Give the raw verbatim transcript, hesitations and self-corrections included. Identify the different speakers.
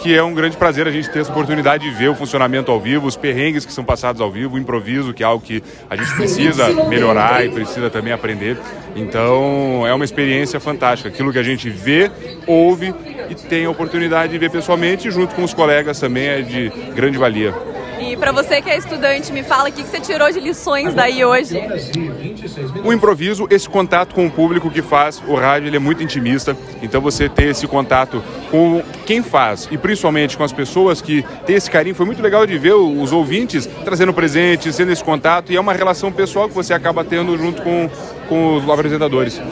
Speaker 1: que é um grande prazer a gente ter essa oportunidade de ver o funcionamento ao vivo, os perrengues que são passados ao vivo, o improviso, que é algo que a gente precisa melhorar e precisa também aprender. Então, é uma experiência fantástica. Aquilo que a gente vê, ouve e tem a oportunidade de ver pessoalmente, junto com os colegas também, é de grande valia.
Speaker 2: E para você que é estudante, me fala o que você tirou de lições daí hoje.
Speaker 1: O improviso, esse contato com o público que faz o rádio, ele é muito intimista, então você ter esse contato com quem faz e principalmente com as pessoas que têm esse carinho, foi muito legal de ver os ouvintes trazendo presentes, tendo esse contato, e é uma relação pessoal que você acaba tendo junto com, com os apresentadores.